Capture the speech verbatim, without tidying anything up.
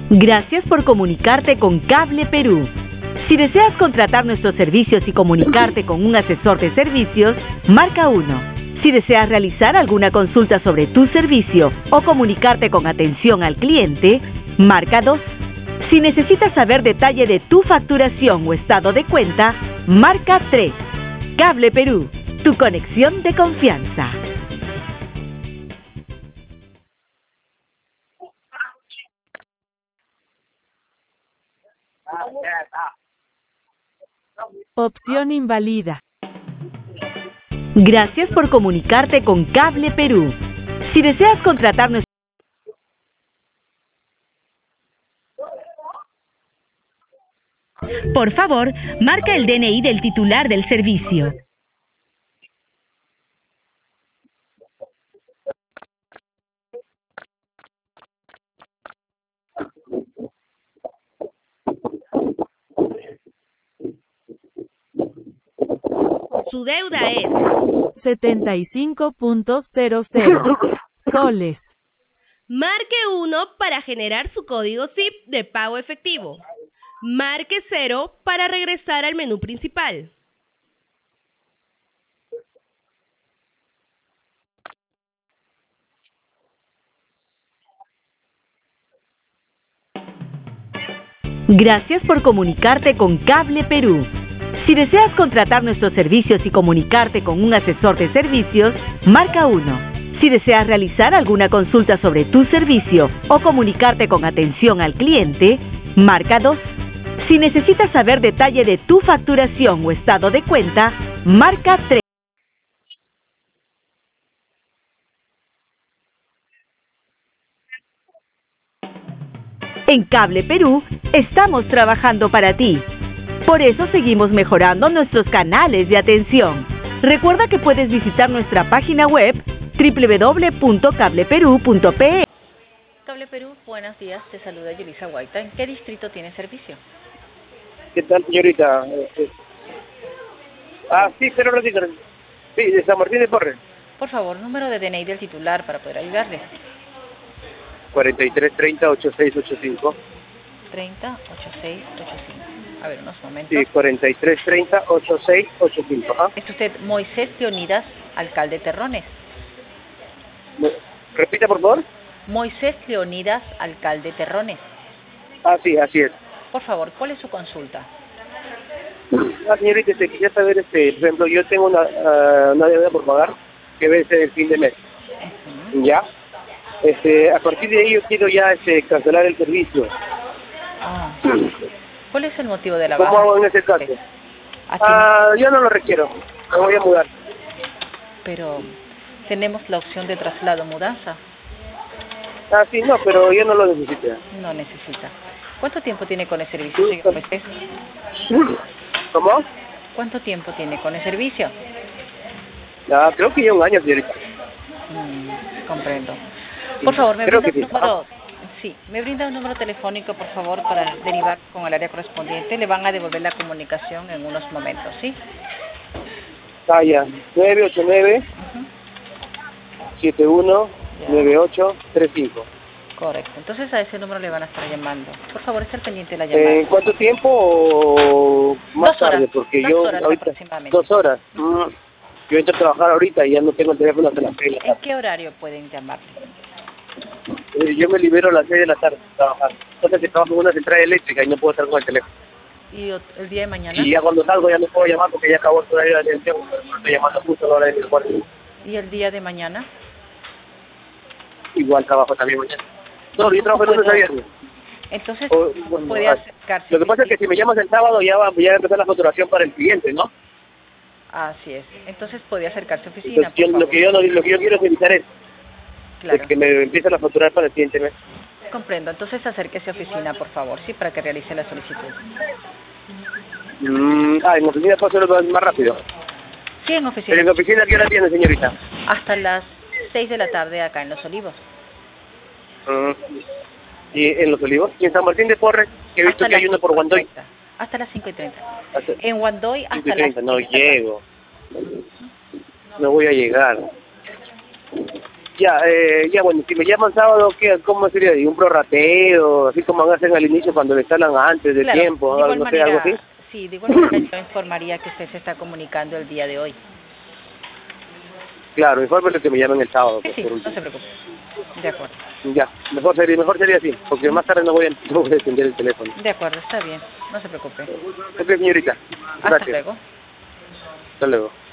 Gracias por comunicarte con Cable Perú. Si deseas contratar nuestros servicios y comunicarte con un asesor de servicios, marca uno. Si deseas realizar alguna consulta sobre tu servicio o comunicarte con atención al cliente, marca dos. Si necesitas saber detalle de tu facturación o estado de cuenta, marca tres. Cable Perú, tu conexión de confianza. Opción invalida. Gracias por comunicarte con Cable Perú. Si deseas contratar nuestro... Por favor, marca el D N I del titular del servicio. Su deuda es setenta y cinco punto cero cero soles. Marque uno para generar su código S I P de pago efectivo. Marque cero para regresar al menú principal. Gracias por comunicarte con Cable Perú. Si deseas contratar nuestros servicios y comunicarte con un asesor de servicios, marca uno. Si deseas realizar alguna consulta sobre tu servicio o comunicarte con atención al cliente, marca dos. Si necesitas saber detalle de tu facturación o estado de cuenta, marca tres. En Cable Perú, estamos trabajando para ti. Por eso seguimos mejorando nuestros canales de atención. Recuerda que puedes visitar nuestra página web doble u doble u doble u punto cable perú punto pe. Cable Perú, buenos días, te saluda Yulisa Guaita. ¿En qué distrito tiene servicio? ¿Qué tal, señorita? Este... Ah, sí, pero un ratito. Sí, de San Martín de Porres. Por favor, número de D N I del titular para poder ayudarle. cuarenta y tres treinta ochenta y seis ochenta y cinco. treinta ochenta y seis ochenta y cinco. A ver, unos momentos. Sí, cuarenta y tres treinta ochenta y seis ochenta y cinco. ¿Ah? ¿Es usted Moisés Leonidas, alcalde Terrones? Repita, por favor. Moisés Leonidas, alcalde Terrones. Ah, sí, así es. Por favor, ¿cuál es su consulta? Ah, señorita, este, quisiera saber, este, por ejemplo, yo tengo una, uh, una deuda por pagar que vence el fin de mes. Uh-huh. ¿Ya? Este, a partir de ahí yo quiero ya este, cancelar el servicio. Ah. ¿Cuál es el motivo de la baja? ¿Cómo hago en ese caso? Ah, yo no lo requiero, me voy a mudar. Pero tenemos la opción de traslado mudanza. Ah, sí, no, pero yo no lo necesito. No necesita. ¿Cuánto tiempo tiene con el servicio, señor Moisés? ¿Cómo? ¿Cuánto tiempo tiene con el servicio? Ah, creo que ya un año, señorita. Mm, comprendo. Por favor, me creo brinda que un sí. número... Sí, me brinda un número telefónico, por favor, para derivar con el área correspondiente. Le van a devolver la comunicación en unos momentos, ¿sí? Ah, ya. nueve ocho nueve, siete uno, nueve ocho tres cinco. Correcto. Entonces a ese número le van a estar llamando. Por favor, estar pendiente de la llamada. ¿En cuánto tiempo o más dos horas, tarde? Porque dos yo horas ahorita... aproximadamente. Dos horas. Mm. Yo entro a trabajar ahorita y ya no tengo el teléfono hasta las seis de la ¿En tarde. qué horario pueden llamarle? Eh, yo me libero a las seis de la tarde a trabajar. Entonces que trabajo en una central eléctrica y no puedo estar con el teléfono. ¿Y el día de mañana? Y ya cuando salgo ya no puedo llamar porque ya acabó el horario de atención. Estoy llamando justo a la hora de mi cuarto. ¿Y el día de mañana? Igual trabajo también mañana. No, yo trabajo de lunes a viernes. Entonces, O, bueno, puede ah, acercarse. Lo que pasa es que si me llamas el sábado ya va, ya va a empezar la facturación para el cliente, ¿no? Así es. Entonces puede acercarse a oficina, Entonces, yo, por lo, favor. que yo, no- lo que yo quiero es evitar es Claro. que me empiecen a facturar para el siguiente mes. Comprendo. Entonces acérquese a oficina, por favor, sí, para que realice la solicitud. Mm, ah, en oficina puedo hacerlo más rápido. Sí, en ¿Pero oficina. en oficina qué hora tiene, señorita? Hasta las seis de la tarde acá en Los Olivos. Mm. ¿Y en Los Olivos? ¿Y en San Martín de Porres? Que he visto Hasta que hay las uno por Guandoy. cinco y treinta. Hasta las cinco y treinta. Hasta En Guandoy hasta cinco y las treinta. No seis de la tarde. llego. No voy a llegar. Ya, eh, ya bueno, si me llaman sábado, ¿qué, ¿cómo sería? ¿Y un prorrateo, así como hacen al inicio cuando le instalan antes del Claro, tiempo, de igual no sé, manera, algo así? sí, de igual manera yo informaría que usted se está comunicando el día de hoy. Claro, mejor que me llamen el sábado. Sí, Pues, sí, por no último. se preocupe. De acuerdo. Ya, mejor sería, mejor sería así, porque más tarde no voy a, no voy a atender el teléfono. De acuerdo, está bien, no se preocupe. Ok, señorita. Hasta Gracias. luego. Hasta luego.